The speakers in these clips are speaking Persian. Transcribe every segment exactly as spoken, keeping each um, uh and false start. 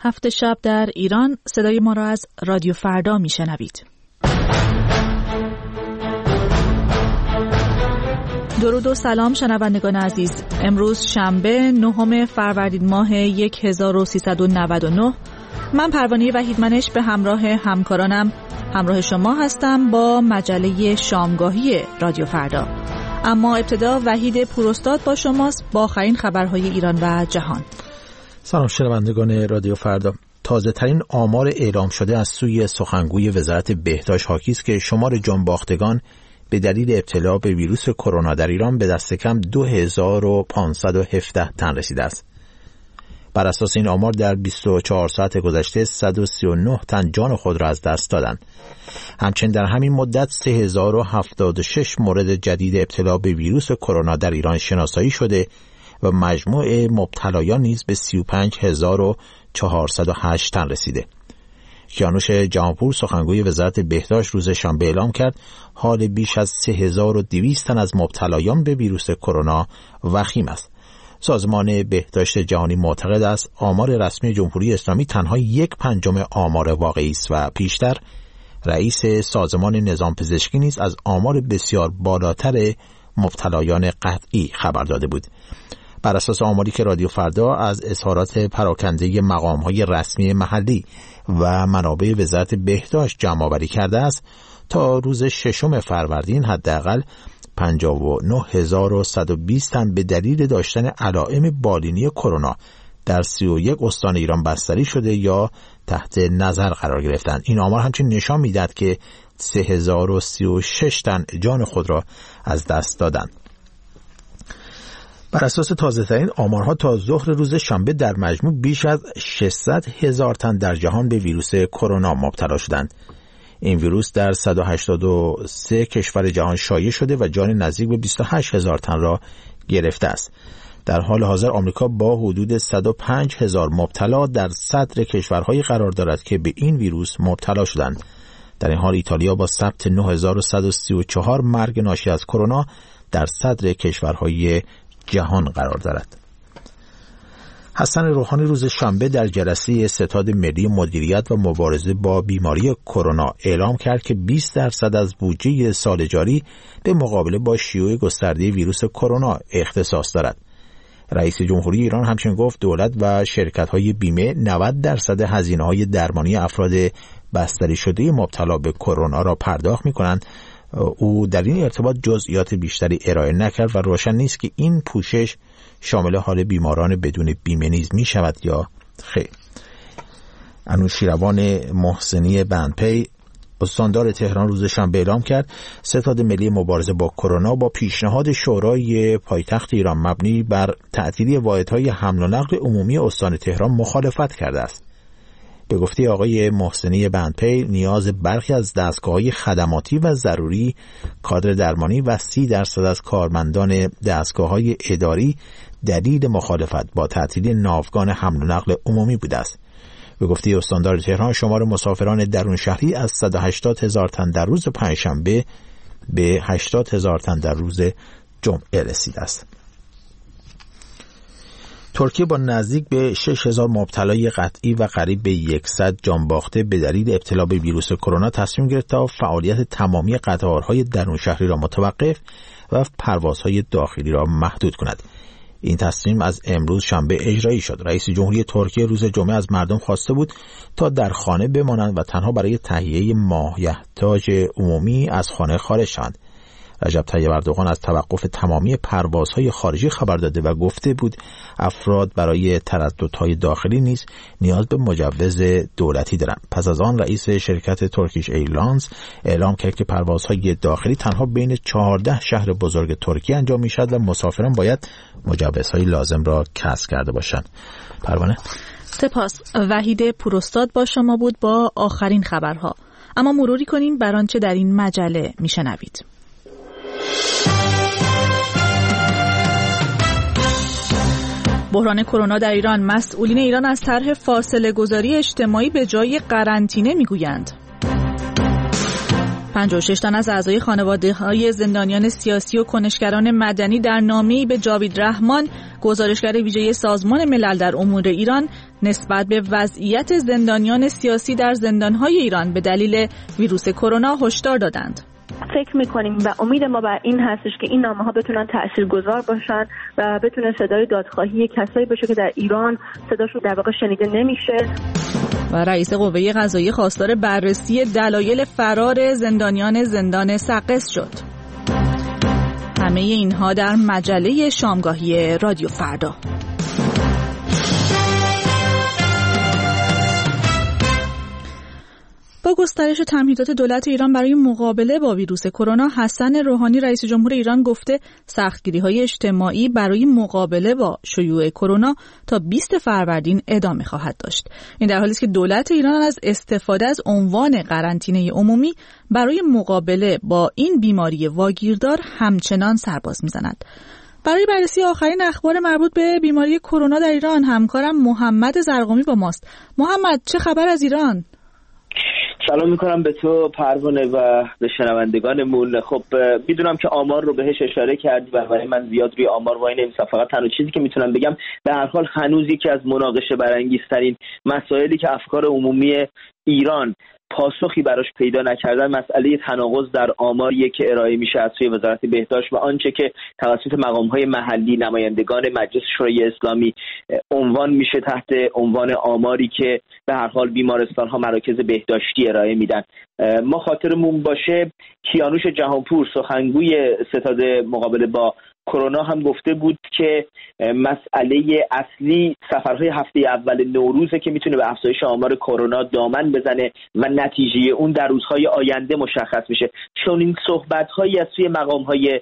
هفت شب در ایران. صدای ما را از رادیو فردا میشنوید. درود و سلام شنوندگان عزیز. امروز شنبه نهم فروردین ماه هزار و سیصد و نود و نه. من پروانه وحیدمنش به همراه همکارانم همراه شما هستم با مجله شامگاهی رادیو فردا. اما ابتدا وحید پوراستاد با شماست با آخرین خبرهای ایران و جهان. سلام شنوندگان رادیو فردا. تازه ترین آمار اعلام شده از سوی سخنگوی وزارت بهداشت حاکی است که شمار جانباختگان به دلیل ابتلا به ویروس کرونا در ایران به دست کم دو هزار و پانصد و هفده تن رسیده است. بر اساس این آمار در بیست و چهار ساعت گذشته صد و سی و نه تن جان خود را از دست دادند. همچنین در همین مدت سه هزار و هفتاد و شش مورد جدید ابتلا به ویروس کرونا در ایران شناسایی شده و مجموع مبتلایان نیز به سی و پنج هزار و چهارصد و هشت تن رسیده. کیانوش جهانپور سخنگوی وزارت بهداشت روز شنبه اعلام کرد حال بیش از سه هزار و دویست تن از مبتلایان به ویروس کرونا وخیم است. سازمان بهداشت جهانی معتقد است آمار رسمی جمهوری اسلامی تنها یک پنجم آمار واقعی است و پیشتر رئیس سازمان نظام پزشکی نیز از آمار بسیار بالاتر مبتلایان قطعی خبر داده بود. بر اساس آماری که رادیو فردا از اظهارات پراکنده مقام‌های رسمی محلی و منابع وزارت بهداشت جمع‌آوری کرده است، تا روز ششم فروردین حداقل پنجاه و نه هزار و صد و بیست تن به دلیل داشتن علائم بالینی کرونا در سی و یک استان ایران بستری شده یا تحت نظر قرار گرفتند. این آمار همچنین نشان می‌دهد که سه هزار و سی و شش تن جان خود را از دست دادند. بر اساس تازه‌ترین آمارها تا ظهر روز شنبه در مجموع بیش از ششصد هزار تن در جهان به ویروس کرونا مبتلا شدند. این ویروس در صد و هشتاد و سه کشور جهان شایع شده و جان نزدیک به بیست و هشت هزار تن را گرفته است. در حال حاضر آمریکا با حدود صد و پنج هزار مبتلا در صدر کشورهایی قرار دارد که به این ویروس مبتلا شدند. در این حال ایتالیا با ثبت نه هزار و صد و سی و چهار مرگ ناشی از کرونا در صدر کشورهای جهان قرار دارد. حسن روحانی روز شنبه در جلسه ستاد ملی مدیریت و مبارزه با بیماری کرونا اعلام کرد که بیست درصد از بودجه سال جاری به مقابله با شیوع گسترده ویروس کرونا اختصاص دارد. رئیس جمهوری ایران همچنین گفت دولت و شرکت‌های بیمه نود درصد هزینه‌های درمانی افراد بستری شده مبتلا به کرونا را پرداخت می‌کنند. او در این ارتباط جزئیات بیشتری ارائه نکرد و روشن نیست که این پوشش شامل حال بیماران بدون بیمه نیز می شود یا خیر. انوشیروان محسنی بندپی استاندار تهران روز شنبه اعلام کرد ستاد ملی مبارزه با کرونا با پیشنهاد شورای پایتخت ایران مبنی بر تعطیلی واحدهای حمل و نقل عمومی استان تهران مخالفت کرده است. به گفته آقای محسنی بندپی نیاز برخی از دستگاه‌های خدماتی و ضروری، کادر درمانی و سی درصد از کارمندان دستگاه‌های اداری دلیل مخالفت با تعطیلی ناوگان حمل و نقل عمومی بوده است. به گفته استاندار تهران شمار مسافران درون شهری از صد و هشتاد هزار تن در روز پنجشنبه به هشتاد هزار تن در روز جمعه رسیده است. ترکیه با نزدیک به شش هزار مبتلای قطعی و قریب به صد جان باخته به دلیل ابتلا به ویروس کرونا تصمیم گرفت تا فعالیت تمامی قطارهای درون شهری را متوقف و پروازهای داخلی را محدود کند. این تصمیم از امروز شنبه اجرایی شد. رئیس جمهوری ترکیه روز جمعه از مردم خواسته بود تا در خانه بمانند و تنها برای تهیه مایحتاج عمومی از خانه خارج شوند. رجب طیب اردوغان از توقف تمامی پروازهای خارجی خبر داده و گفته بود افراد برای ترددهای داخلی نیز نیاز به مجوز دولتی دارند. پس از آن رئیس شرکت ترکیش ایرلاینز اعلام کرد که پروازهای داخلی تنها بین چهارده شهر بزرگ ترکیه انجام می شود و مسافران باید مجوزهای لازم را کسب کرده باشند. پروانه؟ سپاس. وحید پوراستاد با شما بود با آخرین خبرها. اما مروری کنیم بر آنچه در این مجله می شنوید. بحران کرونا در ایران. مسئولین ایران از طرح فاصله گذاری اجتماعی به جای قرنطینه میگویند. پنجاه و شش تن از اعضای خانواده‌های زندانیان سیاسی و کنشگران مدنی در نامه‌ای به جاوید رحمان، گزارشگر ویژه سازمان ملل در امور ایران، نسبت به وضعیت زندانیان سیاسی در زندان‌های ایران به دلیل ویروس کرونا هشدار دادند. فکر میکنیم و امید ما بر این هستش که این نامه‌ها بتونن تاثیرگذار باشن و بتونه صدای دادخواهی کسایی باشه که در ایران صداشون در واقع شنیده نمیشه. و رئیس قوه قضاییه خواستار بررسی دلایل فرار زندانیان زندان سقز شد. همه اینها در مجله شامگاهی رادیو فردا. با گسترش تمهیدات دولت ایران برای مقابله با ویروس کرونا، حسن روحانی رئیس جمهور ایران گفته سختگیری‌های اجتماعی برای مقابله با شیوع کرونا تا بیست فروردین ادامه خواهد داشت. این در حالی است که دولت ایران از استفاده از عنوان قرنطینه عمومی برای مقابله با این بیماری واگیردار همچنان سرباز می‌زند. برای بررسی آخرین اخبار مربوط به بیماری کرونا در ایران همکارم محمد زرقامی با ماست. محمد، چه خبر از ایران؟ سلام میکنم به تو پروانه و به شنوندگانمون. خب میدونم که آمار رو بهش اشاره کردی و برای من زیاد روی آمار وای نمیسم. فقط تنها چیزی که میتونم بگم به هر حال هنوز یکی از مناقشه برانگیزترین مسائلی که افکار عمومی ایران پاسخی براش پیدا نکردن مسئله تناقض در آماریه که ارائه میشه از سوی وزارت بهداشت و آنچه که توسط مقام‌های محلی نمایندگان مجلس شورای اسلامی عنوان میشه تحت عنوان آماری که به هر حال بیمارستان‌ها مراکز بهداشتی ارائه میدن. ما خاطرمون باشه کیانوش جهانپور سخنگوی ستاد مقابله با کرونا هم گفته بود که مسئله اصلی سفرهای هفته اول نوروزه که میتونه به افزایش آمار کرونا دامن بزنه و نتیجه اون در روزهای آینده مشخص میشه. چون این صحبت‌هایی از سوی مقام‌های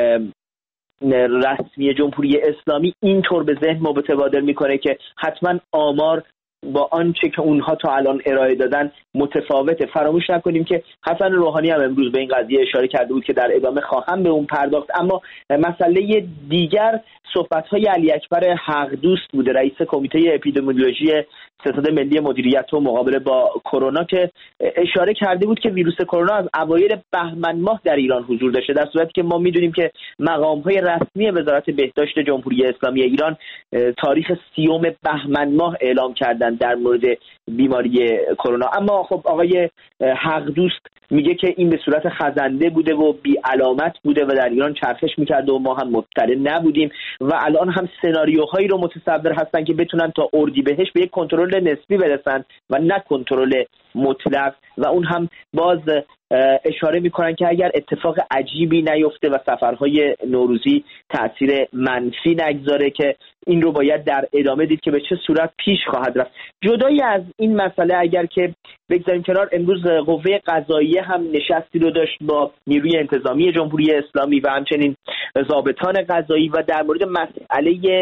رسمی جمهوری اسلامی اینطور به ذهن ما متبادر میکنه که حتما آمار با آنچه که اونها تا الان ارائه دادن متفاوته. فراموش نکنیم که حسن روحانی هم امروز به این قضیه اشاره کرده بود که در ادامه خواهم به اون پرداخت. اما مسئله دیگر صحبت‌های علی اکبر حق دوست بوده، رئیس کمیته اپیدمیولوژی ستاد ملی مدیریت و مقابله با کرونا، که اشاره کرده بود که ویروس کرونا از اوایل بهمن ماه در ایران حضور داشته، در صورتی که ما میدونیم که مقام‌های رسمی وزارت بهداشت جمهوری اسلامی ایران تاریخ سیوم بهمن ماه اعلام کردن در مورد بیماری کرونا. اما خب آقای حق دوست میگه که این به صورت خزنده بوده و بی علامت بوده و در ایران چرخش میکرده و ما هم مطلع نبودیم و الان هم سناریوهایی رو متصور هستن که بتونن تا اردیبهشت به یک کنترل نسبی برسن و نه کنترل مطلق و اون هم باز اشاره میکنن که اگر اتفاق عجیبی نیفته و سفرهای نوروزی تأثیر منفی نگذاره که این رو باید در ادامه دید که به چه صورت پیش خواهد رفت. جدایی از این مسئله اگر که بگذاریم کنار، امروز قوه قضاییه هم نشستی رو داشت با نیروی انتظامی جمهوری اسلامی و همچنین ضابطان قضایی و در مورد مسئله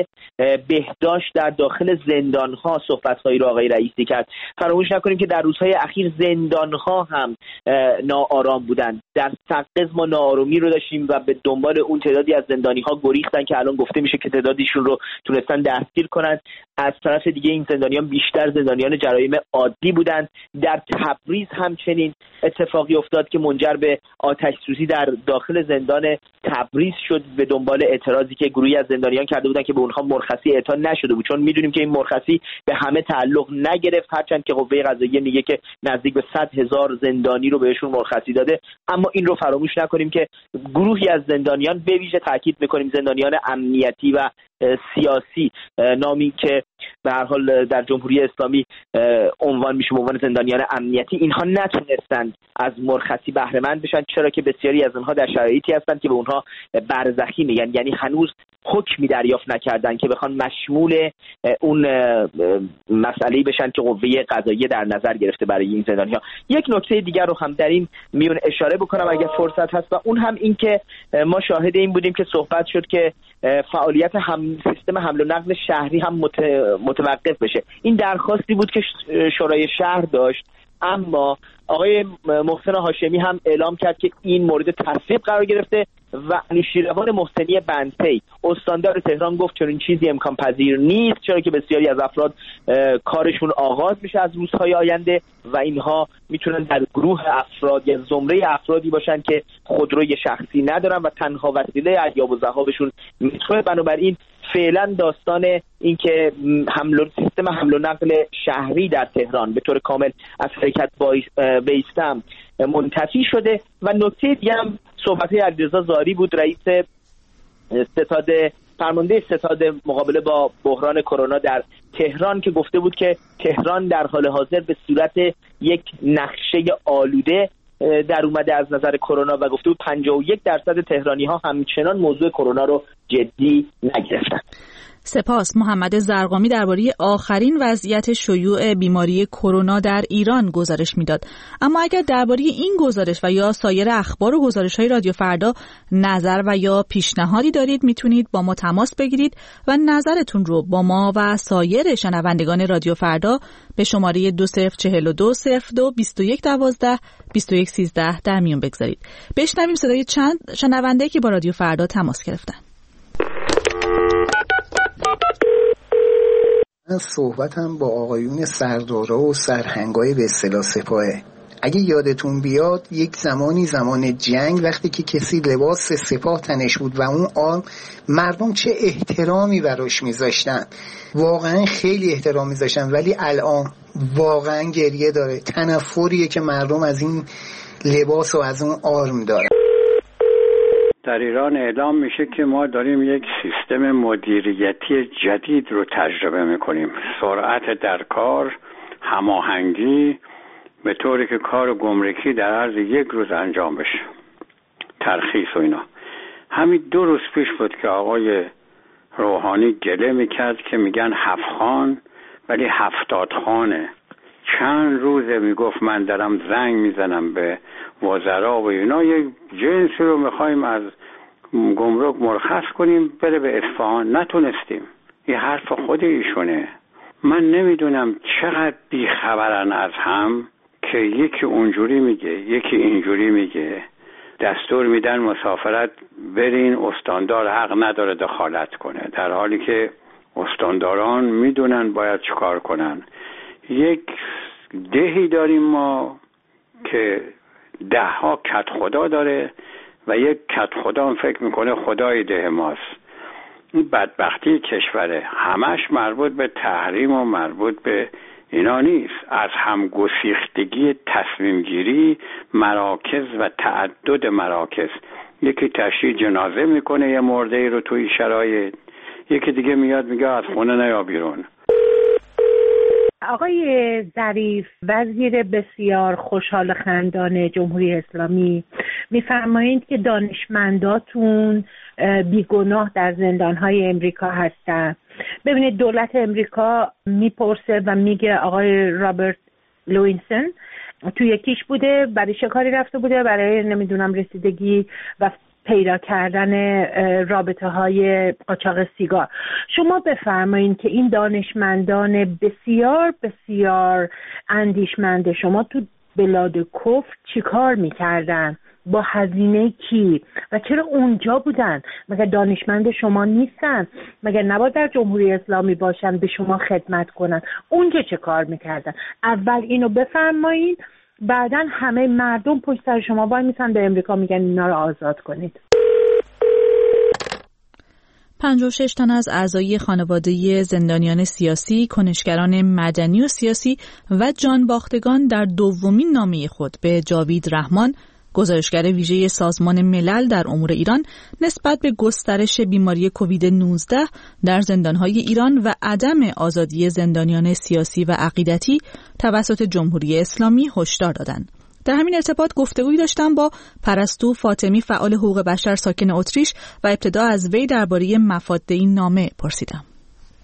بهداشت در داخل زندان‌ها صحبت‌هایی رو آقای رئیسی کرد. فراموش نکنیم که در روزهای اخیر زندان‌ها هم ناآرام بودن. در سقز ما ناآرامی رو داشتیم و به دنبال اون تعدادی از زندانی‌ها گریختن که الان گفته میشه که تعدادیشون رو تونستن دستگیر کنن. از طرف دیگه این زندانیان بیشتر زندانیان جرایم عادی بودن. در تبریز همچنین اتفاقی افتاد که منجر به آتش سوزی در داخل زندان تبریز شد به دنبال اعتراضی که گروهی از زندانیان کرده بودن که به اونها مرخصی اعطا نشده بود، چون میدونیم که این مرخصی به همه تعلق نگرفت، هرچند که قوه قضاییه میگه که نزدیک به صد هزار زندانی رو بهشون مرخصی داده. اما این رو فراموش نکنیم که گروهی از زندانیان، به ویژه تاکید میکنیم زندانیان امنیتی و سیاسی، نامی که به هر حال در جمهوری اسلامی عنوان میشه به عنوان زندانیان امنیتی، اینها نتونستند از مرخصی بهره مند بشن، چرا که بسیاری از اونها در شرایطی هستند که به اونها برزخی میگن، یعنی هنوز حکمی دریافت نکردن که بخوان مشمول اون مسئله‌ای بشن که قوه قضاییه در نظر گرفته برای این زندانی‌ها. یک نکته دیگر رو هم در این میون اشاره بکنم اگر فرصت هست و اون هم این که ما شاهد این بودیم که صحبت شد که فعالیت هم سیستم حمل و نقل شهری هم متوقف بشه. این درخواستی بود که شورای شهر داشت، اما آقای محسن هاشمی هم اعلام کرد که این مورد تصویب قرار گرفته و انوشیروان محسنی بنطی استاندار تهران گفت چنین چیزی امکان پذیر نیست، چرا که بسیاری از افراد کارشون آغاز میشه از روزهای آینده و اینها میتونن در گروه افراد یا زمره افرادی باشن که خودروی شخصی ندارن و تنها وسیله ارزیاب و ذهابشون مترو. بنابراین فعلا داستان این که حمل و سیستم حمل و نقل شهری در تهران به طور کامل از حرکت بایستم منتفی شده. و نکته دیگه هم صحبت علیرضا زاری بود، رئیس ستاد فرمانده ستاد مقابله با بحران کرونا در تهران، که گفته بود که تهران در حال حاضر به صورت یک نقشه آلوده در اومده از نظر کرونا و گفته بود پنجاه و یک درصد تهرانی ها همچنان موضوع کرونا رو جدی نگرفتن. سپاس. محمد زرقامی درباره آخرین وضعیت شیوع بیماری کرونا در ایران گزارش میداد. اما اگر درباره این گزارش و یا سایر اخبار و گزارش‌های رادیو فردا نظر و یا پیشنهادی دارید، میتونید با ما تماس بگیرید و نظرتون رو با ما و سایر شنوندگان رادیو فردا به شماره دو صفر چهل و دو صفر دو بیست و یک دوازده بیست و یک سیزده در میون بگذارید. بشنویم صدای چند شنونده که با رادیو فردا تماس گرفتن. من صحبتم با آقایون سردارا و سرهنگای به اصطلاح سپاهه. اگه یادتون بیاد یک زمانی زمان جنگ وقتی که کسی لباس سپاه تنش بود و اون آن مردم چه احترامی براش میذاشتن، واقعا خیلی احترام میذاشتن، ولی الان واقعا گریه داره. تنفریه که مردم از این لباس و از اون آرم دارن. در ایران اعلام میشه که ما داریم یک سیستم مدیریتی جدید رو تجربه میکنیم. سرعت در کار، هماهنگی، به طوری که کار گمرکی در عرض یک روز انجام بشه، ترخیص و اینا. همین دو روز پیش بود که آقای روحانی گله میکرد که میگن هفت خان ولی هفتاد خانه. چند روزه میگفت من دارم زنگ میزنم به وزرا و اینا، یک جنسی رو میخوایم از گمرک مرخص کنیم بره به اصفهان، نتونستیم. این حرف خود ایشونه. من نمیدونم چقدر بیخبرن از هم که یکی اونجوری میگه یکی اینجوری میگه. دستور میدن مسافرت برین، استاندار حق نداره دخالت کنه، در حالی که استانداران میدونن باید چیکار کنن. یک دهی داریم ما که ده ها کت خدا داره و یک کت خدا هم فکر میکنه خدای ده ماست. این بدبختی کشوره، همش مربوط به تحریم و مربوط به اینا نیست، از هم گسیختگی تصمیم گیری مراکز و تعدد مراکز. یکی تشییع جنازه میکنه یه مرده ای رو توی شرایط، یکی دیگه میاد میگه از خونه نیا بیرون. آقای ظریف، وزیر بسیار خوشحال خندان جمهوری اسلامی، میفرمایید که دانشمنداتون بیگناه در زندانهای امریکا هستن. ببینید دولت امریکا میپرسه و میگه آقای رابرت لوینسون تو یکیش بوده، برای شکاری رفته بوده، برای نمیدونم رسیدگی و پیدا کردن رابطه های قاچاق سیگار. شما بفرمایید که این دانشمندان بسیار بسیار اندیشمند شما تو بلاد کفر چی کار میکردن؟ با هزینه کی؟ و چرا اونجا بودن؟ مگر دانشمند شما نیستن؟ مگر نباید در جمهوری اسلامی باشن به شما خدمت کنن؟ اونجا چه کار میکردن؟ اول اینو بفرمایید، بعدن همه مردم پشت سر شما وای میسن به امریکا میگن اینا رو آزاد کنید. پنجاه و شش تن از اعضای خانواده زندانیان سیاسی، کنشگران مدنی و سیاسی و جانباختگان در دومین نامه خود به جاوید رحمان، گزارشگر ویژه سازمان ملل در امور ایران، نسبت به گسترش بیماری کووید نوزده در زندانهای ایران و عدم آزادی زندانیان سیاسی و عقیدتی توسط جمهوری اسلامی هشدار دادند. در همین ارتباط گفتگویی داشتم با پرستو فاطمی، فعال حقوق بشر ساکن اتریش، و ابتدا از وی درباره مفاد این نامه پرسیدم.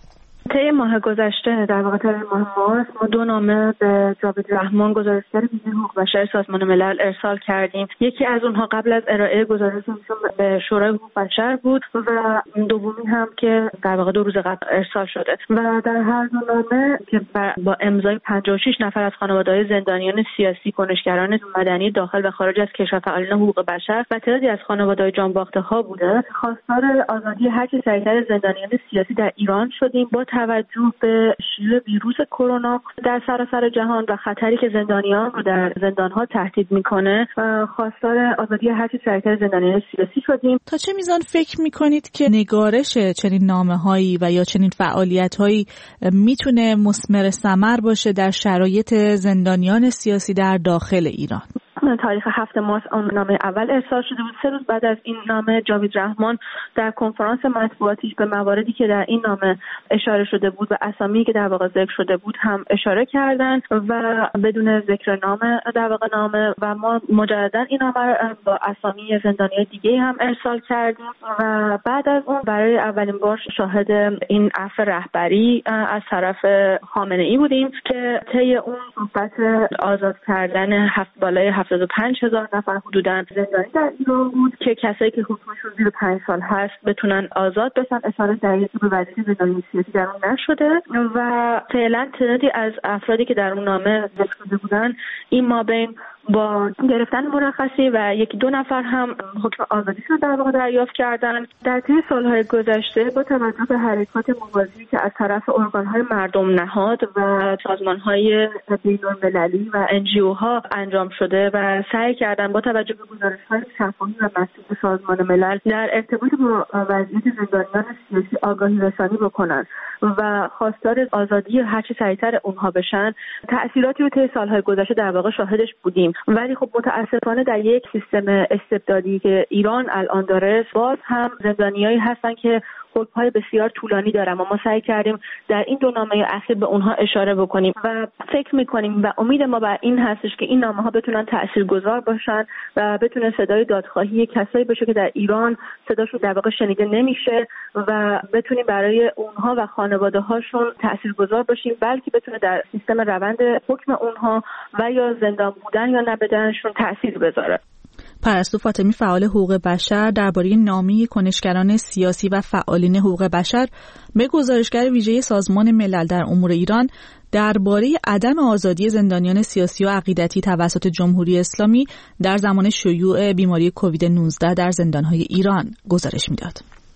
طی ماه گذشته در واقع طی ماه مارس ما دو نامه به جاوید رحمان گزارشگر ویژه حقوق بشر سازمان ملل ارسال کردیم. یکی از اونها قبل از ارائه گزارششون به شورای حقوق بشر بود و دومی هم که در واقع دو روز قبل ارسال شده و در هر دو نامه که با امضای پنجاه و شش نفر از خانواده‌های زندانیان سیاسی، کنشگران مدنی داخل و خارج از کشور، فعالان حقوق بشر و تعدادی از خانواده‌های جانباخته‌ها بوده، خواستار آزادی هر چه سریعتر زندانیان سیاسی در ایران شدیم با توجه به شیوع ویروس کرونا در سراسر جهان و خطری که زندانیان رو در زندان‌ها تهدید می‌کنه و خواستار آزادی هر چه سریعتر زندانیان سیاسی شدیم. تا چه میزان فکر می‌کنید که نگارش چنین نامه‌هایی و یا چنین فعالیت‌هایی میتونه مثمر ثمر باشه در شرایط زندانیان سیاسی در داخل ایران؟ تاریخ هفت مارس اون نامه اول ارسال شده بود. سه روز بعد از این نامه جاوید رحمان در کنفرانس مطبوعاتیش به مواردی که در این نامه اشاره شده بود و اسامی که در واقع ذکر شده بود هم اشاره کردند و بدون ذکر نام در واقع نامه و ما مجددا این نامه با اسامی زندانیان دیگه هم ارسال کردیم و بعد از اون برای اولین بار شاهد این عفو رهبری از طرف خامنه‌ای بودیم که طی اون صحبت آزاد کردن هفت بالای هفتاد و پنج هزار نفر حدوداً زندانی در ایران بود که کسایی که حکمشون زیر پنج سال هست بتونن آزاد بشن. اشاره دقیقی به وضعیت زندانی سیاسی در اون نشده و فعلا تعدادی از افرادی که در اون نامه ذکر شده بودن این مابین با گرفتن مرخصی و یکی دو نفر هم حکم آزادیشون در واقع دریافت کردن. در طی سالهای گذشته با توجه به حرکات موازی که از طرف ارگان‌های مردم نهاد و سازمان‌های بین‌المللی و ان جی او ها انجام شده و سعی کردن با توجه به گزارش‌های شفاهی و مسئول سازمان ملل در ارتباط با وضعیت زندانیان سیاسی آگاهی رسانی بکنن و خواستار آزادی هر چه سریعتر اونها بشن، تأثیراتی رو طی سالهای گذشته در واقع شاهدش بودیم. ولی خب متاسفانه در یک سیستم استبدادی که ایران الان داره باز هم زندانیایی هستن که حکم‌های بسیار طولانی دارن و ما سعی کردیم در این دو نامه اخیر به اونها اشاره بکنیم و فکر می‌کنیم و امید ما بر این هستش که این نامه‌ها بتونن تاثیرگذار باشن و بتونه صدای دادخواهی کسایی باشه که در ایران صداشون در واقع شنیده نمیشه و بتونیم برای اونها و خانواده‌هاشون تاثیرگذار باشیم، بلکه بتونه در سیستم روند حکم اونها و یا زندان بودن یا نبودنشون تاثیر بذاره. پرستو فاطمی، فعال حقوق بشر، درباره نامه کنشگران سیاسی و فعالین حقوق بشر به گزارشگر ویژه سازمان ملل در امور ایران درباره عدم آزادی زندانیان سیاسی و عقیدتی توسط جمهوری اسلامی در زمان شیوع بیماری کووید نوزده در زندانهای ایران گزارش میداد.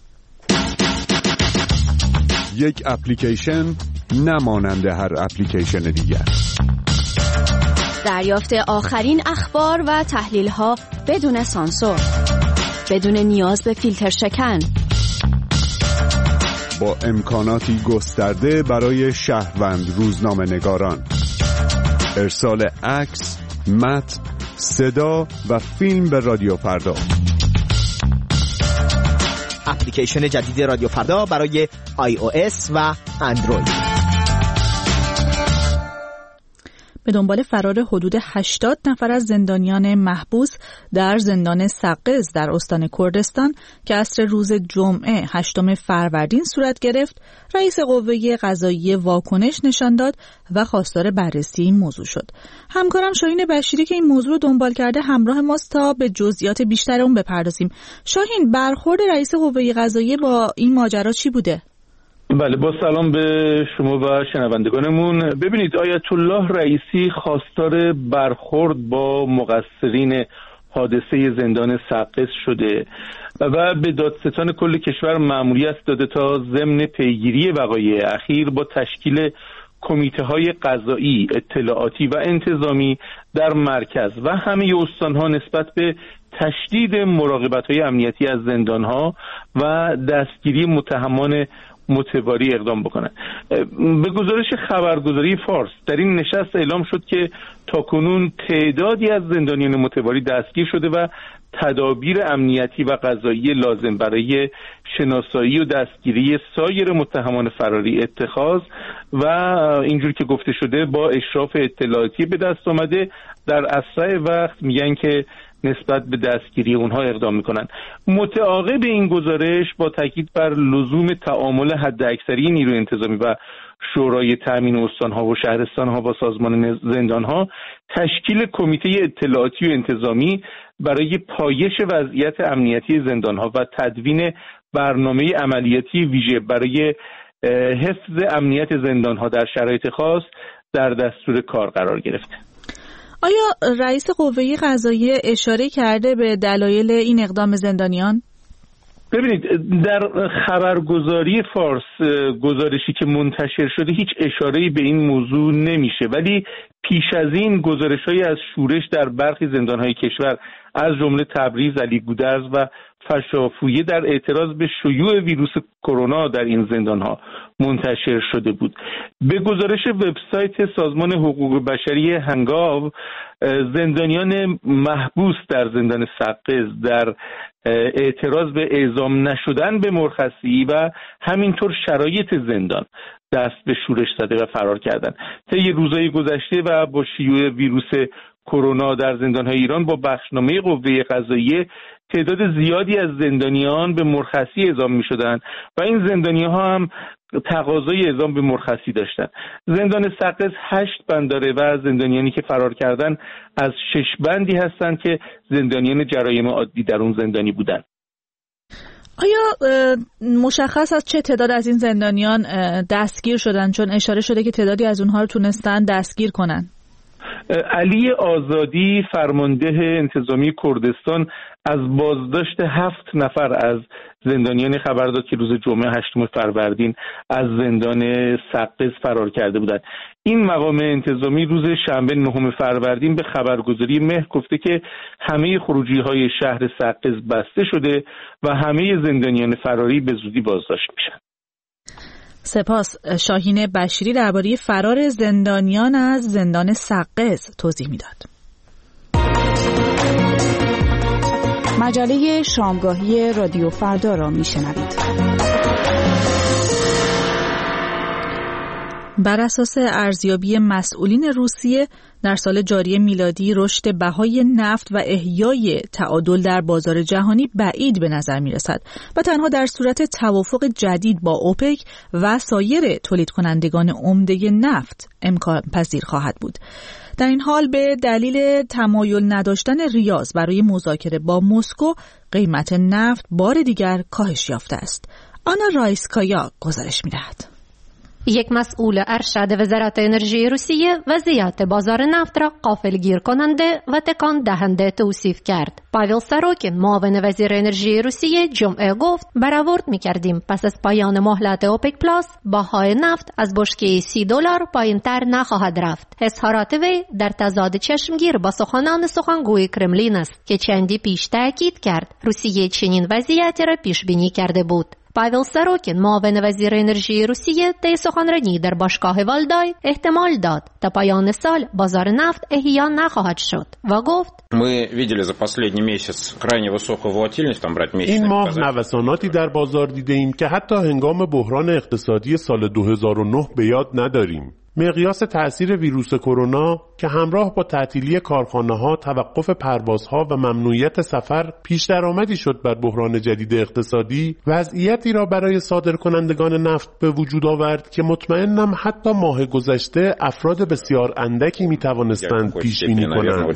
یک اپلیکیشن نمانند هر اپلیکیشن دیگر. دریافت آخرین اخبار و تحلیل‌ها بدون سانسور، بدون نیاز به فیلتر شکن، با امکاناتی گسترده برای شهروند روزنامه‌نگاران، ارسال عکس، متن، صدا و فیلم به رادیو فردا. اپلیکیشن جدید رادیو فردا برای آی او اس و اندروید. به دنبال فرار حدود هشتاد نفر از زندانیان محبوس در زندان سقز در استان کردستان که عصر روز جمعه هشتم فروردین صورت گرفت، رئیس قوه قضاییه واکنش نشان داد و خواستار بررسی این موضوع شد. همکارم شاهین بشیری که این موضوع رو دنبال کرده همراه ماست تا به جزئیات بیشتر اون بپردازیم. شاهین، برخورد رئیس قوه قضاییه با این ماجرا چی بوده؟ بله، با سلام به شما و شنوندگانمون. ببینید، آیت الله رئیسی خواستار برخورد با مقصرین حادثه زندان سقز شده و به دادستان کل کشور مأموریت داده تا ضمن پیگیری وقایع اخیر با تشکیل کمیته های قضایی، اطلاعاتی و انتظامی در مرکز و همه استانها نسبت به تشدید مراقبت‌های امنیتی از زندانها و دستگیری متهمان متواری اقدام بکنند. به گزارش خبرگزاری فارس در این نشست اعلام شد که تاکنون تعدادی از زندانیان متواری دستگیر شده و تدابیر امنیتی و قضایی لازم برای شناسایی و دستگیری سایر متهمان فراری اتخاذ و اینجور که گفته شده با اشراف اطلاعاتی به دست آمده. در اسرع وقت میگن که نسبت به دستگیری اونها اقدام میکنن. متعاقب این گزارش با تاکید بر لزوم تعامل حداکثری نیروی انتظامی و شورای تامین استانها و شهرستانها با سازمان زندانها تشکیل کمیته اطلاعاتی و انتظامی برای پایش وضعیت امنیتی زندانها و تدوین برنامه عملیاتی ویژه برای حفظ امنیت زندانها در شرایط خاص در دستور کار قرار گرفته. آیا رئیس قوه قضاییه اشاره کرده به دلایل این اقدام زندانیان؟ ببینید، در خبرگزاری فارس گزارشی که منتشر شده هیچ اشاره‌ای به این موضوع نمیشه، ولی پیش از این گزارش‌هایی از شورش در برخی زندان‌های کشور از جمله تبریز، علی گودرز و فشافویه در اعتراض به شیوع ویروس کرونا در این زندان‌ها منتشر شده بود. به گزارش وبسایت سازمان حقوق بشری هنگاو، زندانیان محبوس در زندان سقز در اعتراض به اعزام نشدن به مرخصی و همینطور شرایط زندان دست به شورش زده و فرار کردند. طی روزهای گذشته و با شیوع ویروس کرونا در زندان‌های ایران با بخشنامه قوه قضاییه تعداد زیادی از زندانیان به مرخصی اعزام می‌شدند و این زندانی‌ها هم تقاضای اعزام به مرخصی داشتند. زندان سقز هشت بند داره و زندانیانی که فرار کردند از شش بندی هستند که زندانیان جرایم عادی در اون زندانی بودند. آیا مشخص است چه تعداد از این زندانیان دستگیر شدند؟ چون اشاره شده که تعدادی از اونها رو تونستن دستگیر کنن. علی آزادی، فرمانده انتظامی کردستان، از بازداشت هفت نفر از زندانیان خبر داد که روز جمعه هشتم فروردین از زندان سقز فرار کرده بودند. این مقام انتظامی روز شنبه نهم فروردین به خبرگزاری مهر گفته که همه خروجی‌های شهر سقز بسته شده و همه زندانیان فراری به زودی بازداشت میشن. سپاس. شاهین بشیری درباره فرار زندانیان از زندان سقز توضیح میداد. مجله شامگاهی رادیو فردا را میشنوید. بر اساس ارزیابی مسئولین روسیه در سال جاری میلادی رشد بهای نفت و احیای تعادل در بازار جهانی بعید به نظر می رسد و تنها در صورت توافق جدید با اوپک و سایر تولید کنندگان عمده نفت امکان پذیر خواهد بود. در این حال به دلیل تمایل نداشتن ریاض برای مذاکره با مسکو قیمت نفت بار دیگر کاهش یافته است. آنا رایسکایا گزارش می دهد. یک مسئول ارشد وزارت انرژی روسیه وضعیت بازار نفت را غافلگیر کننده و تکان دهنده توصیف کرد. پاول ساروکین، معاون وزیر انرژی روسیه، جمعه گفت برآورد می‌کردیم پس از پایان مهلت اوپک پلاس بهای نفت از بشکه سی دلار پایین‌تر نخواهد رفت. اظهارات وی در تضاد چشمگیر با سخنان سخنگوی کرملین است که چندی پیش تاکید کرد روسیه چنین وضعیتی را پیش بینی کرده بود. پاول ساروکین، معاون وزیر انرژی روسیه، طی سخنرانی در باشگاه والدای احتمال داد تا پایان سال بازار نفت احیا نخواهد شد و گفت این ماه نوساناتی در بازار دیدیم که حتی هنگام بحران اقتصادی سال دو هزار و نه به یاد نداریم. مقیاس تأثیر ویروس کرونا که همراه با تعطیلی کارخانه‌ها، توقف پروازها و ممنوعیت سفر پیش درآمدی شد بر بحران جدید اقتصادی، وضعیتی را برای صادرکنندگان نفت به وجود آورد که مطمئنم حتی ماه گذشته افراد بسیار اندکی می‌توانستند پیش بینی کنند.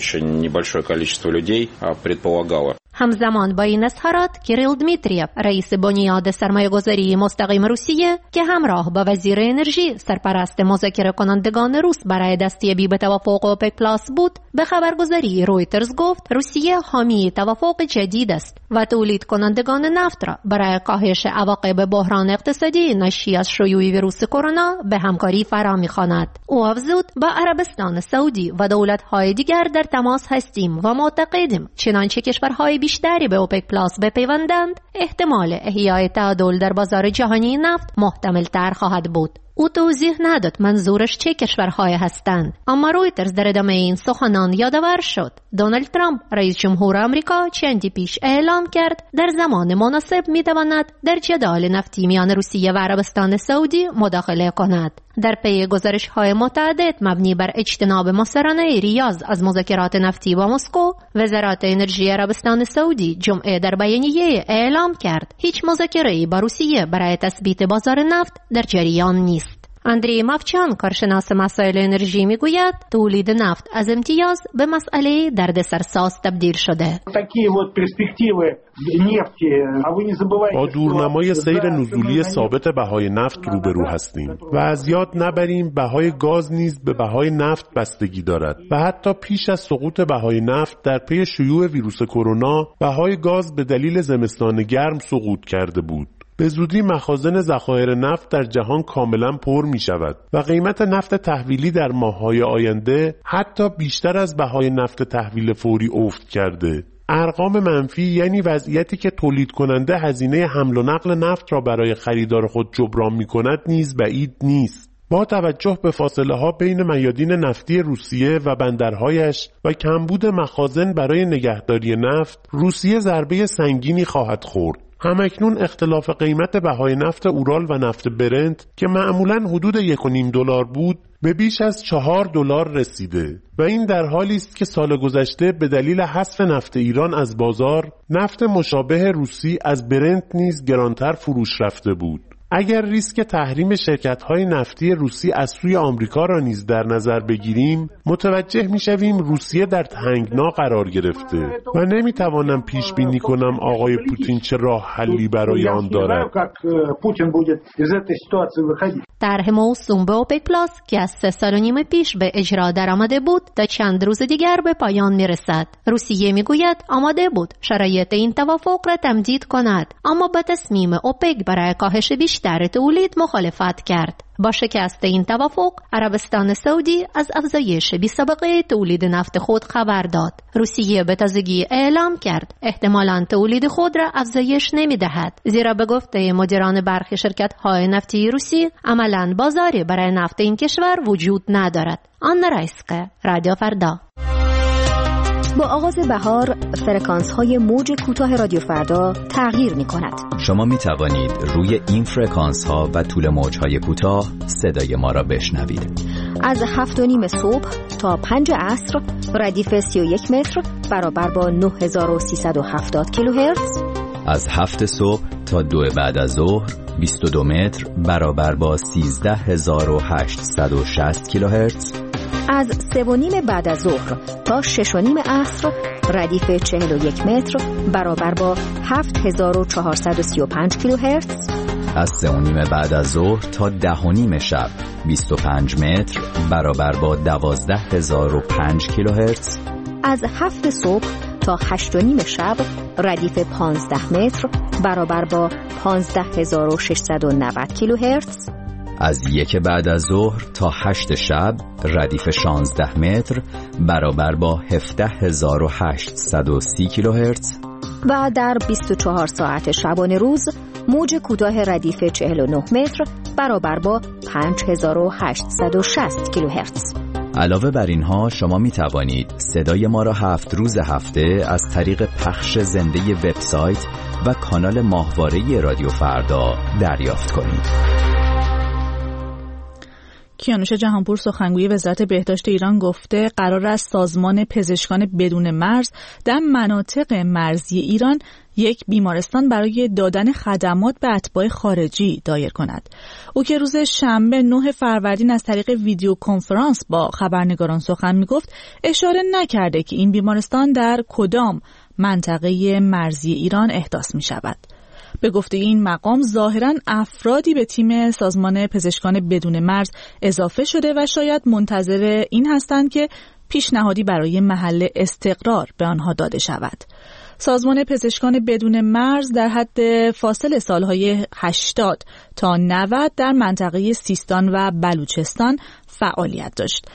همزمان با این اظهارات کیریل دمیتریف، رئیس بنیاد سرمایه‌گذاری مستقیم روسیه که همراه با وزیر انرژی سرپرست مذاکره کنندگان روس برای دستیابی به توافق اوپک پلاس بود، به خبرگزاری رویترز گفت روسیه حامی توافق جدید است و تولید کنندگان نفت را برای کاهش عواقب بحران اقتصادی ناشی از شیوع ویروس کرونا به همکاری فرا می‌خواند. او افزود با عربستان سعودی و دولت‌های دیگر در تماس هستیم و معتقدیم چنانچه کشورهای بیشتری به اوپک پلاس بپیوندند احتمال احیای تعادل در بازار جهانی نفت محتمل تر خواهد بود. او توضیح نداد منظورش چه کشورهای هستند. اما رویترز در ادامه این سخنان یادآور شد دونالد ترامپ رئیس جمهور آمریکا چندی پیش اعلام کرد در زمان مناسب می‌تواند در جدال نفتی میان روسیه و عربستان سعودی مداخله کند. در پی گزارش‌های متعدد مبنی بر اجتناب مصرانه ریاض از مذاکرات نفتی با مسکو، وزارت انرژی عربستان سعودی جمعه در بیانیه اعلام کرد هیچ مذاکره‌ای با روسیه برای تثبیت بازار نفت در جریان نیست. اندری مافچان کارشناس مسائل انرژی میگوید تولید نفت از امتیاز به مسئله دردسرساز تبدیل شده. با دورنمای سیر نزولی ثابت بهای نفت روبرو هستیم و از یاد نبریم بهای گاز نیز به بهای نفت بستگی دارد و حتی پیش از سقوط بهای نفت در پی شیوع ویروس کرونا بهای گاز به دلیل زمستان گرم سقوط کرده بود. به زودی مخازن ذخایر نفت در جهان کاملا پر می شود و قیمت نفت تحویلی در ماه‌های آینده حتی بیشتر از بهای نفت تحویل فوری افت کرده. ارقام منفی یعنی وضعیتی که تولید کننده هزینه حمل و نقل نفت را برای خریدار خود جبران می کند نیز بعید نیست. با توجه به فاصله ها بین میادین نفتی روسیه و بندرهایش و کمبود مخازن برای نگهداری نفت، روسیه ضربه سنگینی خواهد خورد. همکنون اختلاف قیمت بهای نفت اورال و نفت برنت که معمولاً حدود یک و نیم دلار بود به بیش از چهار دلار رسیده و این در حالی است که سال گذشته به دلیل حذف نفت ایران از بازار نفت مشابه روسی از برنت نیز گرانتر فروش رفته بود. اگر ریسک تحریم شرکت‌های نفتی روسی از سوی آمریکا را نیز در نظر بگیریم، متوجه می‌شویم روسیه در تنگنا قرار گرفته و نمی‌توانم پیش بینی کنم آقای پوتین چه راه حلی برای آن دارد. طرح موسوم به اوپک پلاس که از سه سال و نیم پیش به اجرا درآمده بود تا چند روز دیگر به پایان می‌رسد. روسیه می‌گوید آماده بود شرایط این توافق را تمدید کند، اما با تصمیم اوپک برای کاهش بیشتر در تولید مخالفت کرد. با شکست این توافق، عربستان سعودی از افزایش بی‌سابقه تولید نفت خود خبر داد. روسیه به تازگی اعلام کرد احتمالاً تولید خود را افزایش نمی‌دهد، زیرا به گفته مدیران برخی شرکت‌های نفتی روسی عملاً بازاری برای نفت این کشور وجود ندارد. آن رایسک، رادیو فردا. با آغاز بهار فرکانس های موج کوتاه رادیو فردا تغییر می کند. شما می توانید روی این فرکانس ها و طول موج های کوتاه صدای ما را بشنوید. از هفت و نیم صبح تا پنج عصر ردیف سی و یک متر برابر با نه هزار و سیصد و هفتاد کیلوهرتز. از هفت صبح تا دو بعد از ظهر بیست و دو متر برابر با سیزده هزار و هشتصد و شصت کیلوهرتز. از سه و نیم بعد از ظهر تا شش و نیم عصر ردیف چهل و یک متر برابر با هفت هزار و چهارصد و سی و پنج کیلوهرتز. از سه و نیم بعد از ظهر تا ده و نیم شب بیست و پنج متر برابر با دوازده هزار و پنج کیلوهرتز. از هفت صبح تا هشت و نیم شب ردیف پانزده متر برابر با پانزده هزار و ششصد و نود کیلوهرتز. از یک بعد از ظهر تا هشت شب ردیف شانزده متر برابر با هفده هزار و هشتصد و سی کیلوهرتز. و در بیست و چهار ساعت شبانه روز موج کوتاه ردیف چهل و نه متر برابر با پنج هزار و هشتصد و شصت کیلوهرتز. علاوه بر اینها شما می توانید صدای ما را هفت روز هفته از طریق پخش زنده وبسایت و کانال ماهواره رادیو فردا دریافت کنید. کیانوش جهانپور سخنگوی وزارت بهداشت ایران گفته قرار است سازمان پزشکان بدون مرز در مناطق مرزی ایران یک بیمارستان برای دادن خدمات به اتباع خارجی دایر کند. او که روز شنبه نه فروردین از طریق ویدیو کنفرانس با خبرنگاران سخن میگفت اشاره نکرده که این بیمارستان در کدام منطقه مرزی ایران احداث می شود. به گفته این مقام ظاهراً افرادی به تیم سازمان پزشکان بدون مرز اضافه شده و شاید منتظر این هستند که پیشنهادی برای محل استقرار به آنها داده شود. سازمان پزشکان بدون مرز در حد فاصل سالهای هشتاد تا نود در منطقه سیستان و بلوچستان فعالیت داشت.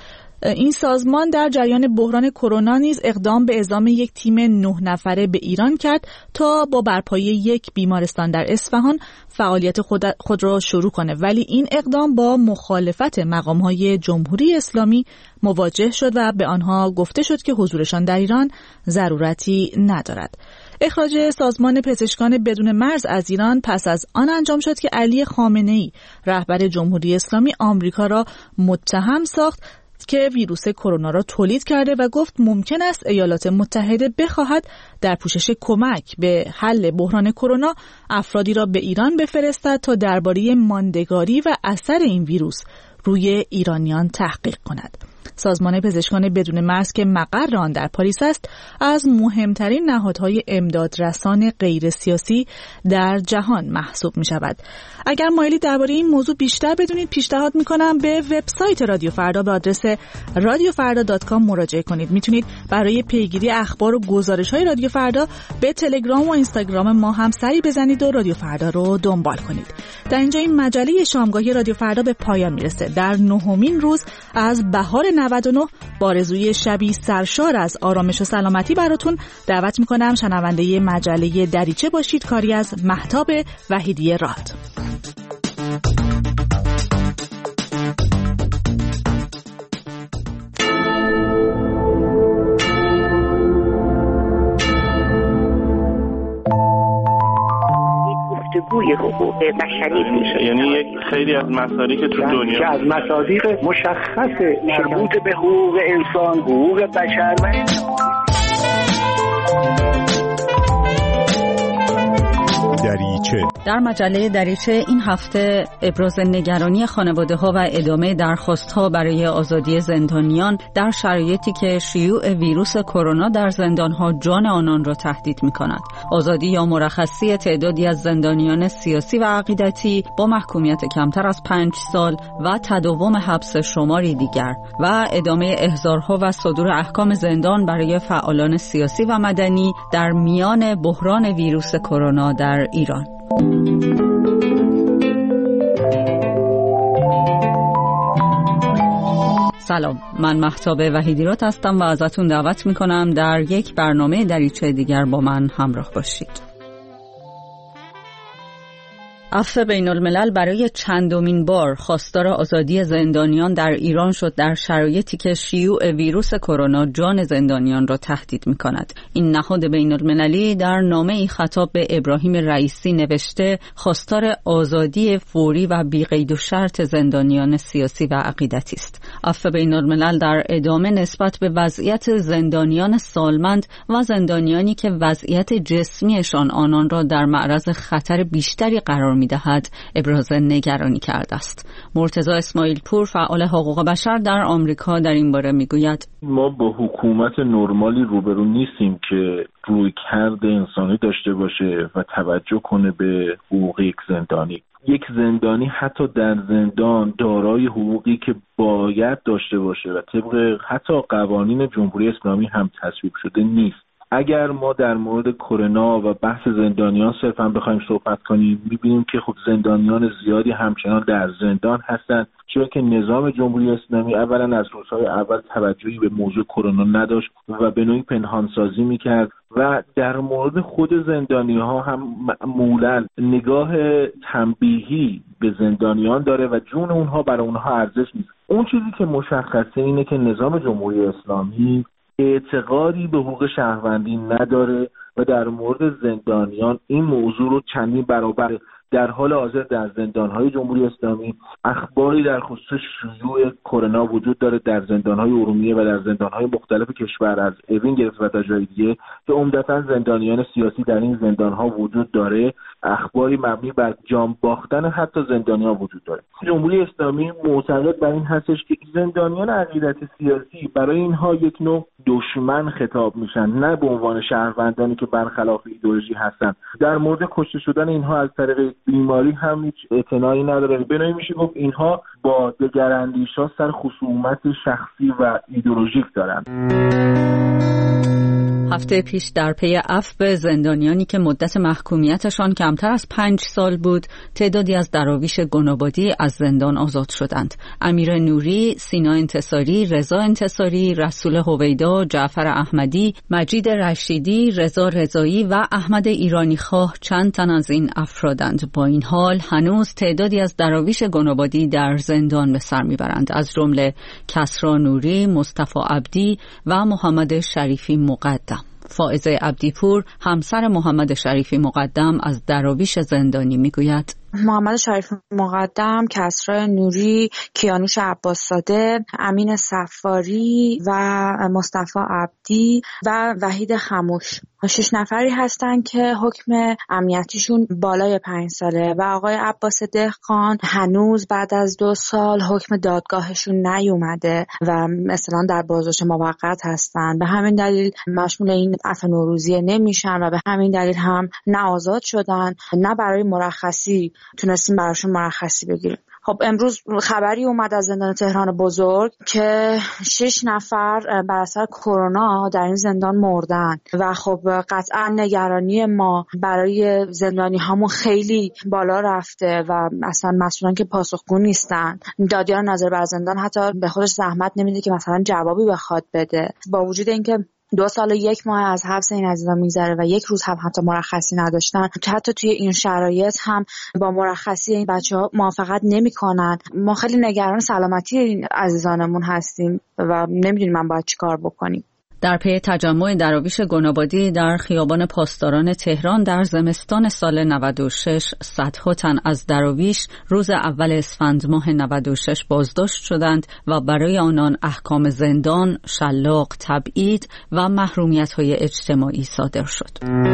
این سازمان در جریان بحران کرونا نیز اقدام به اعزام یک تیم نه نفره به ایران کرد تا با برپایی یک بیمارستان در اصفهان فعالیت خود, خود را شروع کنه، ولی این اقدام با مخالفت مقام‌های جمهوری اسلامی مواجه شد و به آنها گفته شد که حضورشان در ایران ضرورتی ندارد. اخراج سازمان پزشکان بدون مرز از ایران پس از آن انجام شد که علی خامنه‌ای رهبر جمهوری اسلامی آمریکا را متهم ساخت که ویروس کرونا را تولید کرده و گفت ممکن است ایالات متحده بخواهد در پوشش کمک به حل بحران کرونا افرادی را به ایران بفرستد تا درباره ماندگاری و اثر این ویروس روی ایرانیان تحقیق کند. سازمان پزشکان بدون مرز که مقر آن در پاریس است، از مهمترین نهادهای امدادرسان غیر سیاسی در جهان محسوب می شود. اگر مایلی درباره این موضوع بیشتر بدونید، پیشنهاد می کنم به وبسایت رادیو فردا به آدرس رادیو فردا دات کام مراجعه کنید. میتونید برای پیگیری اخبار و گزارش های رادیو فردا به تلگرام و اینستاگرام ما هم سری بزنید و رادیو فردا رو دنبال کنید. در اینجا این مجله شامگاهی رادیو فردا به پایان میرسه. در نهمین روز از بهار نود و نه با آرزوی شبی سرشار از آرامش و سلامتی براتون دعوت میکنم شنونده مجله دریچه باشید. کاری از مهتاب وحیدی راد. گفتگوی حقوق بشری میشه، یعنی یک خیلی از مسائلی که تو دنیا که از مصادیق مشخص مربوط به حقوق انسان، حقوق بشر و دریچه. در مجله دریچه این هفته ابراز نگرانی خانواده ها و ادامه درخواست ها برای آزادی زندانیان در شرایطی که شیوع ویروس کرونا در زندان ها جان آنان را تهدید می کند. آزادی یا مرخصی تعدادی از زندانیان سیاسی و عقیدتی با محکومیت کمتر از پنج سال و تداوم حبس شماری دیگر و ادامه احضارها و صدور احکام زندان برای فعالان سیاسی و مدنی در میان بحران ویروس کرونا در ایران. سلام، من مهتاب وحیدیرات هستم و ازتون دعوت میکنم در یک برنامه دریچه دیگر با من همراه باشید. عفو بین الملل برای چندمین بار خواستار آزادی زندانیان در ایران شد در شرایطی که شیوع ویروس کرونا جان زندانیان را تهدید می‌کند. این نهاد بین المللی در نامه‌ای خطاب به ابراهیم رئیسی نوشته خواستار آزادی فوری و بی‌قید و شرط زندانیان سیاسی و عقیدتی است. عفو بین الملل در ادامه نسبت به وضعیت زندانیان سالمند و زندانیانی که وضعیت جسمیشان آنان را در معرض خطر بیشتری قرار می‌دهد ابراز نگرانی کرده است. مرتضی اسماعیل پور فعال حقوق بشر در آمریکا در این باره میگوید ما با حکومت نرمالی روبرو نیستیم که رویکرد انسانی داشته باشه و توجه کنه به حقوق یک زندانی. یک زندانی حتی در زندان دارای حقوقی که باید داشته باشه و طبق حتی قوانین جمهوری اسلامی هم تصویب شده نیست. اگر ما در مورد کرونا و بحث زندانیان صرفا بخوایم صحبت کنیم، می‌بینیم که خب زندانیان زیادی همچنان در زندان هستند، چون که نظام جمهوری اسلامی اولا از روزهای اول توجهی به موضوع کرونا نداشت و به نوعی پنهانسازی می‌کرد و در مورد خود زندانی‌ها هم معمولاً نگاه تنبیهی به زندانیان داره و جون اونها برای اونها ارزش نیست. اون چیزی که مشخصه اینه که نظام جمهوری اسلامی اعتقادی به حقوق شهروندی نداره و در مورد زندانیان این موضوع رو چندین برابر در حال حاضر در زندان‌های جمهوری اسلامی اخباری در خصوص شیوع کرونا وجود داره در زندان‌های ارومیه و در زندان‌های مختلف کشور از اوین گرفته و تا جای دیگه که عمدتاً زندانیان سیاسی در این زندان‌ها وجود داره. اخباری مبنی بر جان باختن حتی زندانیان وجود داره. جمهوری اسلامی معتقد بر این هستش که زندانیان عقیدت سیاسی برای اینها یک نوع دشمن خطاب میشن، نه به عنوان شهروندانی که برخلاف ایدئولوژی هستن. در مورد کشته شدن اینها از طریق بیماری هم هیچ اعتنایی نداره. بنابراین میشه گفت اینها با دگراندیش‌ها سر خصومت شخصی و ایدئولوژیک دارن. هفته پیش در پی عفو زندانیانی که مدت محکومیتشان کمتر از پنج سال بود، تعدادی از دراویش گنابادی از زندان آزاد شدند. امیر نوری، سینا انتصاری، رضا انتصاری، رسول هویدا، جعفر احمدی، مجید رشیدی، رضا رضایی و احمد ایرانی خواه چند تن از این افرادند. با این حال هنوز تعدادی از دراویش گنابادی در زندان به سر میبرند، از جمله کسری نوری، مصطفی عبدی و محمد شریفی مقدم. فائزه عبدیپور، همسر محمد شریفی مقدم، از دراویش زندانی میگوید: محمد شریفی مقدم، کسری نوری، کیانوش عباس‌زاده، امین صفاری و مصطفی عبدی و وحید خموش شش نفری هستن که حکم امنیتیشون بالای پنج ساله و آقای عباس دهقان هنوز بعد از دو سال حکم دادگاهشون نیومده و مثلا در بازداشت موقت هستن. به همین دلیل مشمول این عفو نوروزی نمیشن و به همین دلیل هم نه آزاد شدن نه برای مرخصی تونستیم براشون مرخصی بگیریم. خب امروز خبری اومد از زندان تهران بزرگ که شش نفر بر اثر کرونا در این زندان مردن و خب قطعا نگرانی ما برای زندانی هامون خیلی بالا رفته و اصلا مسئولان که پاسخگو نیستن. دادیار ناظر بر زندان حتی به خودش زحمت نمیده که مثلا جوابی بخواد بده، با وجود اینکه دو سال و یک ماه از حبس این عزیزان میگذره و یک روز هم حتی مرخصی نداشتن. حتی توی این شرایط هم با مرخصی این بچه‌ها موافقت نمی‌کنن. ما خیلی نگران سلامتی این عزیزانمون هستیم و نمی‌دونیم من باید چیکار بکنیم. در پی تجمع دراویش گنابادی در خیابان پاسداران تهران در زمستان سال نود و شش، صدها تن از دراویش روز اول اسفند ماه نود و شش بازداشت شدند و برای آنان احکام زندان، شلاق، تبعید و محرومیت‌های اجتماعی صادر شد.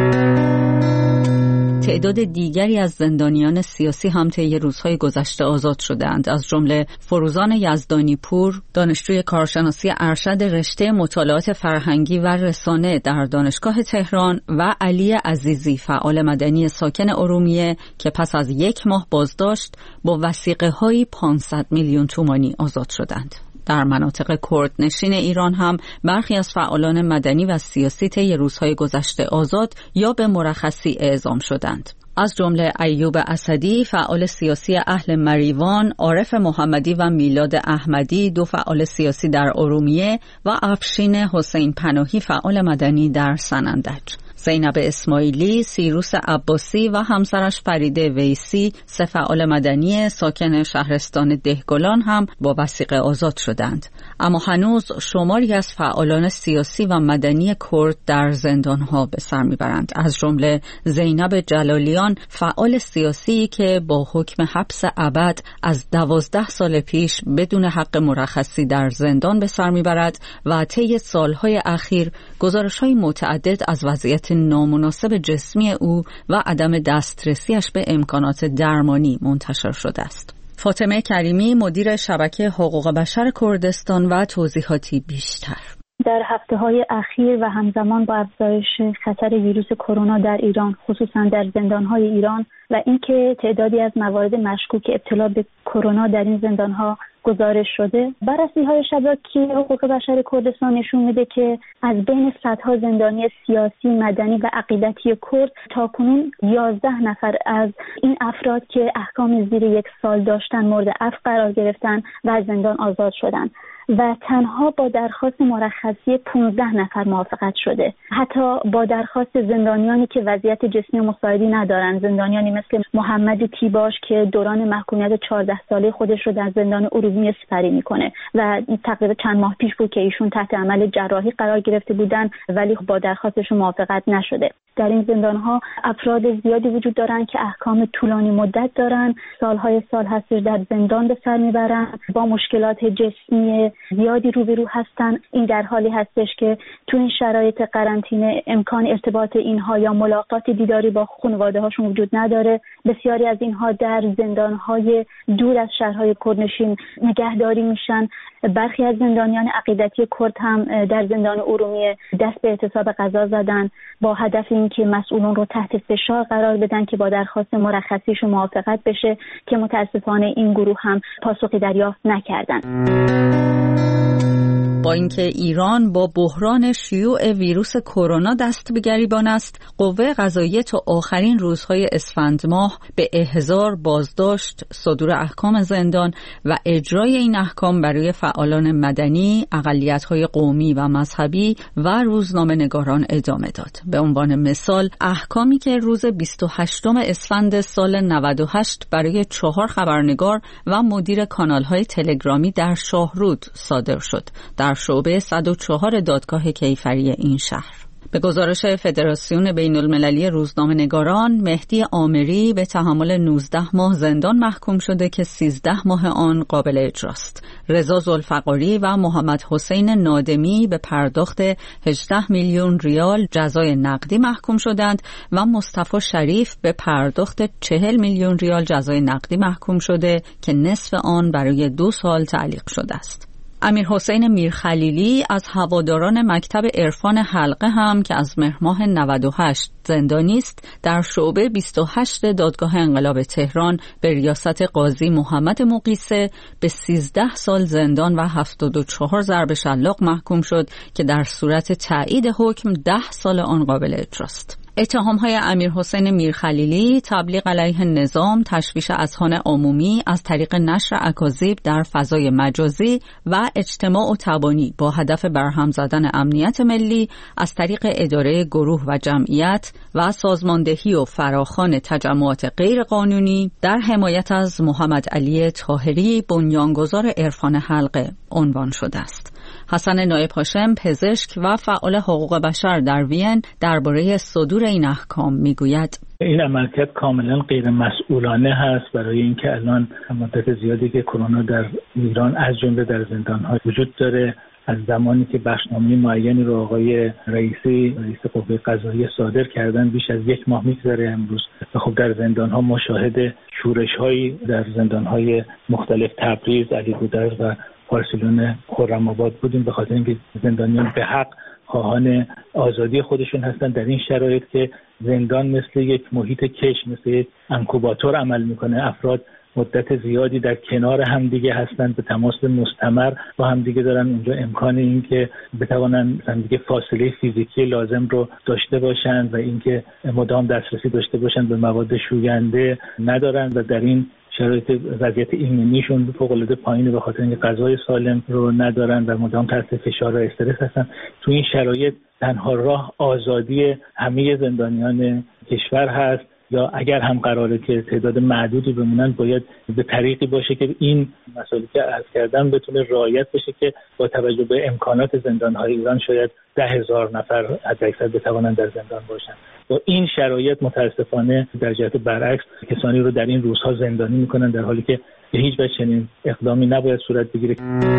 تعداد دیگری از زندانیان سیاسی هم طی روزهای گذشته آزاد شدند، از جمله فروزان یزدانی پور، دانشجوی کارشناسی ارشد رشته مطالعات فرهنگی و رسانه در دانشگاه تهران و علی عزیزی، فعال مدنی ساکن ارومیه که پس از یک ماه بازداشت با وثیقه‌های پانصد میلیون تومانی آزاد شدند. در مناطق کردنشین ایران هم برخی از فعالان مدنی و سیاسی طی روزهای گذشته آزاد یا به مرخصی اعزام شدند، از جمله ایوب اسدی، فعال سیاسی اهل مریوان، عارف محمدی و میلاد احمدی، دو فعال سیاسی در ارومیه، و افشین حسین پناهی، فعال مدنی در سنندج. زینب اسماعیلی، سیروس عباسی و همسرش فریده ویسی، سه فعال مدنی ساکن شهرستان دهگلان هم با وثیقه آزاد شدند. اما هنوز شماری از فعالان سیاسی و مدنی کرد در زندانها به سر میبرند، از جمله زینب جلالیان، فعال سیاسی که با حکم حبس ابد از دوازده سال پیش بدون حق مرخصی در زندان به سر میبرد و طی سالهای اخیر گزارش‌های متعدد از وضعیت نامناسب جسمی او و عدم دسترسیش به امکانات درمانی منتشر شده است. فاطمه کریمی، مدیر شبکه حقوق بشر کردستان، و توضیحاتی بیشتر. در هفته‌های اخیر و همزمان با افزایش خطر ویروس کرونا در ایران، خصوصا در زندان‌های ایران، و اینکه تعدادی از موارد مشکوک ابتلا به کرونا در این زندان‌ها گزارش شده، بررسی‌های شبکه حقوق بشر کردستان نشون میده که از بین صدها زندانی سیاسی، مدنی و عقیدتی کرد تاکنون یازده نفر از این افراد که احکام زیر یک سال داشتن مورد عفو قرار گرفتن و از زندان آزاد شدن و تنها با درخواست مرخصی پانزده نفر موافقت شده. حتی با درخواست زندانیانی که وضعیت جسمی مساعدی ندارن، زندانیانی مثل محمد تیباش که دوران محکومیت چهارده ساله خودش رو در زندان ارومیه سپری میکنه و تقریبا چند ماه پیش بود که ایشون تحت عمل جراحی قرار گرفته بودن ولی با درخواستشون موافقت نشده. در این زندان‌ها افراد زیادی وجود دارن که احکام طولانی مدت دارن، سالهای سال هستش در زندان به سر میبرن، با مشکلات جسمی زیادی روبرو هستن. این در حالی هستش که تو این شرایط قرنطینه امکان ارتباط اینها یا ملاقات دیداری با خانواده هاشون وجود نداره. بسیاری از اینها در زندان‌های دور از شهرهای کردنشین نگهداری میشن. برخی از زندانیان عقیدتی کرد هم در زندان ارومیه دست به اعتصاب غذا زدن با هدف اینکه مسئولان رو تحت فشار قرار بدن که با درخواست مرخصیشون موافقت بشه، که متاسفانه این گروه هم پاسخی دریافت نکردن. با اینکه ایران با بحران شیوع ویروس کرونا دست به گریبان است، قوه قضاییه تا آخرین روزهای اسفند ماه به احضار، بازداشت، صدور احکام زندان و اجرای این احکام برای فعالان مدنی، اقلیت‌های قومی و مذهبی و روزنامه‌نگاران ادامه داد. به عنوان مثال، احکامی که روز بیست و هشتم اسفند سال نود و هشت برای چهار خبرنگار و مدیر کانال‌های تلگرامی در شاهرود صادر شد، در شعبه صد و چهار دادگاه کیفری این شهر. به گزارش فدراسیون بین المللی روزنامه‌نگاران، مهدی آمری به تحمل نوزده ماه زندان محکوم شده که سیزده ماه آن قابل اجراست. رضا ذوالفقاری و محمد حسین نادمی به پرداخت هجده میلیون ریال جزای نقدی محکوم شدند و مصطفی شریف به پرداخت چهل میلیون ریال جزای نقدی محکوم شده که نصف آن برای دو سال تعلیق شده است. امیر حسین میرخلیلی از هواداران مکتب عرفان حلقه هم که از مهر ماه نود و هشت زندانی است، در شعبه بیست و هشت دادگاه انقلاب تهران به ریاست قاضی محمد مقیسه به سیزده سال زندان و هفتاد و چهار ضرب شلاق محکوم شد که در صورت تایید حکم ده سال آن قابل اجراست. اتهام‌های امیر حسین میرخلیلی تبلیغ علیه نظام، تشویش اذهان عمومی از طریق نشر اکاذیب در فضای مجازی و اجتماع و تبانی با هدف برهم زدن امنیت ملی از طریق اداره گروه و جمعیت و سازماندهی و فراخوان تجمعات غیرقانونی در حمایت از محمد علی طاهری، بنیانگذار عرفان حلقه عنوان شده است. حسن نایب هاشم، پزشک و فعال حقوق بشر در وین، درباره صدور این احکام میگوید: این عملکرد کاملا غیر مسئولانه هست برای اینکه الان مدت زیادی که کرونا در ایران از جمله در زندان‌ها وجود داره. از زمانی که بخشنامه معینی رو آقای رئیسی رئیس قوه قضاییه صادر کردن بیش از یک ماه میگذره امروز. خب در زندان‌ها مشاهد شورش‌هایی در زندان‌های مختلف تبریز، علی‌گودرز و بارسلون خرم آباد بودیم، به خاطر اینکه زندانیان به حق خواهان آزادی خودشون هستن. در این شرایط که زندان مثل یک محیط کش، مثل یک انکوباتور عمل میکنه، افراد مدت زیادی در کنار همدیگه هستند، به تماس مستمر با همدیگه دارن اونجا امکان این که بتوانن همدیگه فاصله فیزیکی لازم رو داشته باشند و اینکه مدام دسترسی داشته باشند به مواد شوینده ندارن و در این شرایط وضعیت ایمنیشون فوق‌العاده پایینه به خاطر اینکه غذای سالم رو ندارن و مدام تحت فشار و استرس هستن. تو این شرایط تنها راه آزادی همه زندانیان کشور هست، یا اگر هم قراره که تعداد معدودی بمونن باید به طریقی باشه که این مسائلی که عرض کردم بتونه رعایت بشه که با توجه به امکانات زندان‌های ایران شاید ده هزار نفر حداکثر بتوانند در زندان باشن. با این شرایط متاسفانه در جهت برعکس کسانی رو در این روزها زندانی میکنن، در حالی که به هیچ وجه چنین اقدامی نباید صورت بگیره.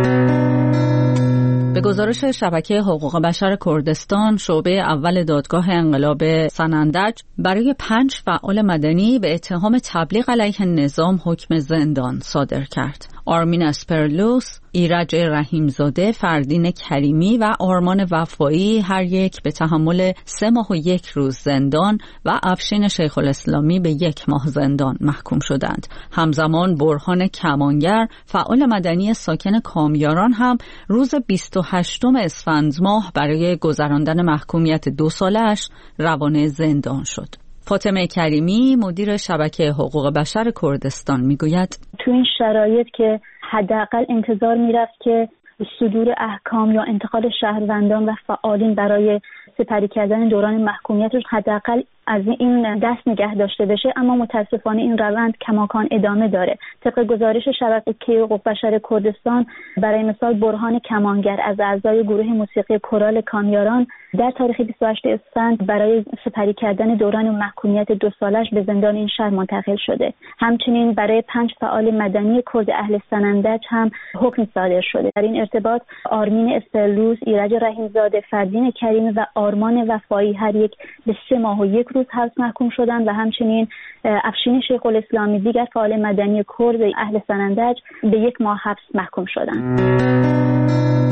به گزارش شبکه حقوق بشر کردستان، شعبه اول دادگاه انقلاب سنندج برای پنج فعال مدنی به اتهام تبلیغ علیه نظام حکم زندان صادر کرد. آرمین اسپرلوس، ایرج رحیمزاده، فردین کریمی و آرمان وفایی هر یک به تحمل سه ماه و یک روز زندان و افشین شیخ الاسلامی به یک ماه زندان محکوم شدند. همزمان برهان کمانگر، فعال مدنی ساکن کامیاران، هم روز بیست و هشتم اسفند ماه برای گذراندن محکومیت دو سالش روانه زندان شد. فاطمه کریمی، مدیر شبکه حقوق بشر کردستان، میگوید: تو این شرایط که حداقل انتظار میرفت که صدور احکام یا انتقال شهروندان و فعالین برای سپری کردن دوران محکومیتش حداقل از این دست نگه داشته بشه، اما متاسفانه این روند کماکان ادامه داره. طبق گزارش شبکه حقوق بشر کردستان، برای مثال برهان کمانگر از اعضای گروه موسیقی کورال کامیاران در تاریخ بیست و هشتم اسفند برای سپری کردن دوران محکومیت دو سالش به زندان این شهر منتقل شده. همچنین برای پنج فعال مدنی کرد اهل سنندج هم حکم صادر شده. در این ارتباط آرمین اسپرلوس، ایرج رحیمزاده، فردین کریمی و آرمان وفایی هر یک به سه ماه و یک روز حبس محکوم شدند و همچنین افشین شیخ الاسلامی، دیگر فعال مدنی کرد اهل سنندج، به یک ماه حبس محکوم شدند. و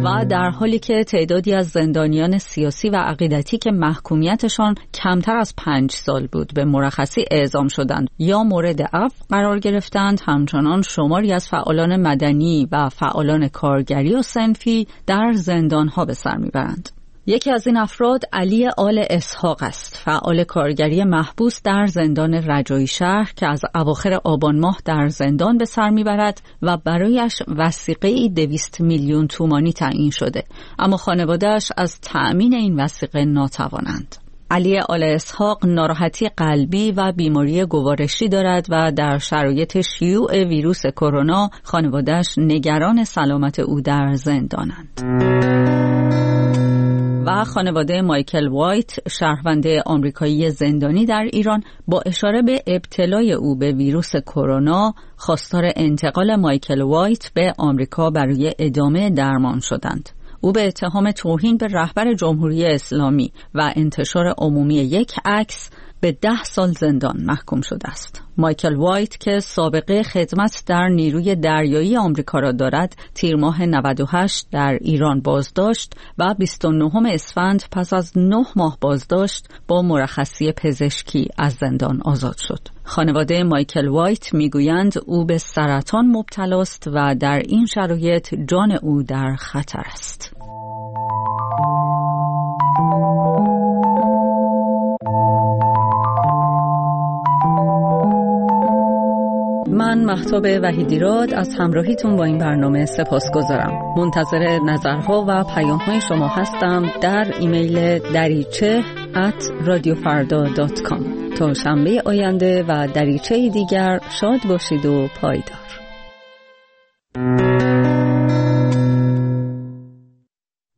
و در حالی که تعدادی از زندانیان سیاسی و عقیدتی که محکومیتشان کمتر از پنج سال بود به مرخصی اعزام شدند یا مورد عفو قرار گرفتند، همچنان شماری از فعالان مدنی و فعالان کارگری و صنفی در زندانها به سر میبرند. یکی از این افراد علی آل اسحاق است، فعال کارگری محبوس در زندان رجایی شهر که از اواخر آبان ماه در زندان به سر میبرد و برایش وثیقه‌ای دویست میلیون تومانی تعیین شده، اما خانواده‌اش از تأمین این وثیقه ناتوانند. علی آل اسحاق ناراحتی قلبی و بیماری گوارشی دارد و در شرایط شیوع ویروس کرونا خانواده‌اش نگران سلامت او در زندانند. و خانواده مایکل وایت، شهرونده آمریکایی زندانی در ایران، با اشاره به ابتلای او به ویروس کرونا خواستار انتقال مایکل وایت به آمریکا برای ادامه درمان شدند. او به اتهام توهین به رهبر جمهوری اسلامی و انتشار عمومی یک عکس به ده سال زندان محکوم شده است. مایکل وایت که سابقه خدمت در نیروی دریایی آمریکا را دارد، تیر ماه نود و هشت در ایران بازداشت و بیست و نهم اسفند پس از نه ماه بازداشت با مرخصی پزشکی از زندان آزاد شد. خانواده مایکل وایت میگویند او به سرطان مبتلا است و در این شرایط جان او در خطر است. من مهتاب وحیدیراد از همراهیتون با این برنامه سپاسگزارم. منتظر نظرها و پیام‌های شما هستم در ایمیل دریچه ات رادیو فردا دات کام. تا شنبه آینده و دریچه دیگر شاد باشید و پایدار.